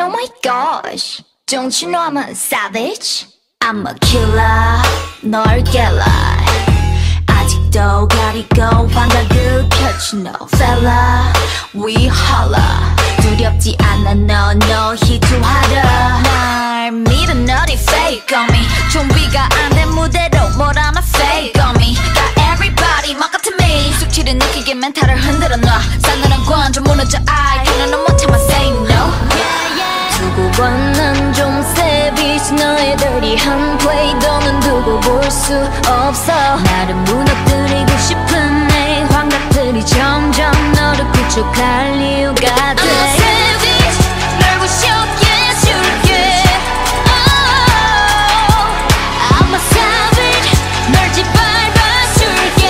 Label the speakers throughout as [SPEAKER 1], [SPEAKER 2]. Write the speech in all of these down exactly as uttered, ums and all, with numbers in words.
[SPEAKER 1] Oh my gosh, don't you know I'm a savage? I'm a killer, 널 깰라. 아직도 가리고 환각을 펼치 no fella. We holla. 두렵지 않아 no no 희투하라. 날 믿어 너리 fake on me. 준비가 안 된 무대로 뭘 하나 fake on me. Got everybody 막 같은 me. 숙취를 느끼게 멘탈을 흔들어 놔. 싸늘한 관점 무너져 I 그는 넌 못 참아 say no. 두고 봐 난 좀 savage. 너의 dirty한 play 너는 두고 볼 수 없어. 나를 무너뜨리고 싶은 내 환각들이 점점 너를 구축할 이유가 돼. I'm a savage 널 부셔게 해줄게. oh, I'm a savage 널 짓밟아줄게.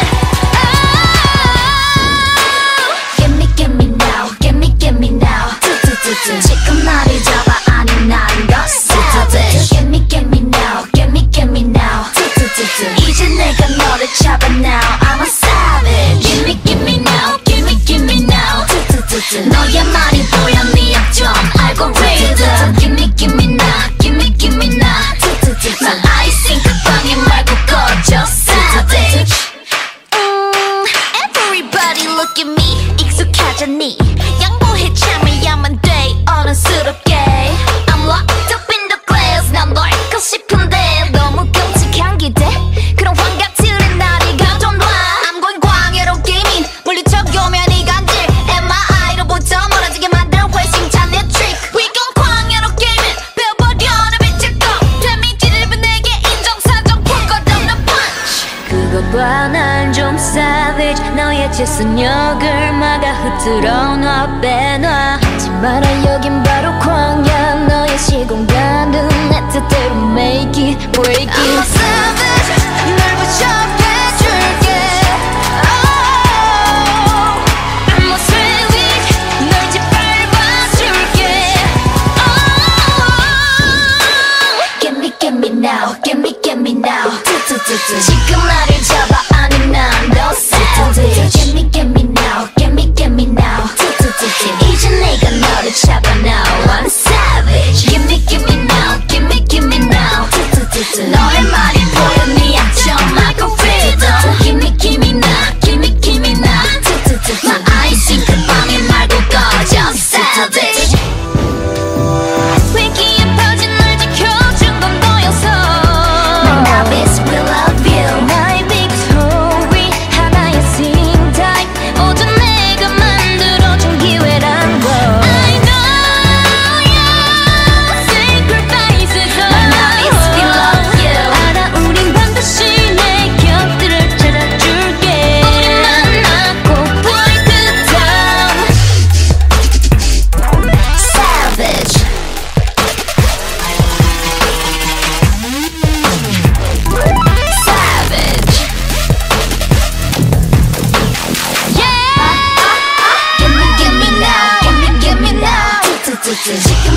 [SPEAKER 1] oh, Get me get me now get me get me now. 지금 나를 잡아 아니 난 더 savage. Get me get me now get me get me now. 이제 내가 너를 잡아 now. I'm a savage. Give me give me now give me give me now. 너의 말이 보여 네 약점 알고리즘. Give me give me now give me give me now. 난 아이싱 그 방에 말고 꺼져 savage. 음, Everybody look at me 익숙하잖니. 양보해 참아야만 돼 어른스럽게. I'm locked up in the glass. 난 널 잊고 싶은데 너무 끔찍한 기대. 그런 환각들은 나를 가둬놔. I'm going 광야로 게이밍 물리쳐오면 이간질. 엠아이로 보자 멀어지게 만드는 회심찬 내 trick. We gon' 광야로 게이밍 배워버려 내 빛의 것. 데미지를 입은 내게 인정사정 풀 것 없는 punch. 그거 봐 난 좀 savage. 너의 재선역을 막아 흩트러 놔 빼놔. 하지 마라 여긴 바로 광야. 너의 시공간은 내 뜻대로 make it break it. I'm a savage 널 부셔게 해줄게. oh, I'm a savage 널 짓밟아줄게. oh, Get me get me now get me get me now. 지금 나를 잡아 아니 난 더 savage. Get me get me now get me get me now. 이제 내가 너를 잡아 now. I'm savage. Give me give me now give me give me now. 너의 말이 보여 네 약점 알고리즘. Give me give me now give me give me now. 나 아이싱 그 방에 말고 꺼져 savage. 위기에 퍼진 널 지켜준 건 너였어. Now this will love you. 나의 victory 하나의 sing type. 모두 내가 만들어준 기회란 걸. I know your sacrifices. Now this will love you. 알아 우린 반드시 내 곁들을 찾아줄게. 우리 만나고 break it down. Savage. Savage. Yeah. Give me, give me now, give me, give me now. 지금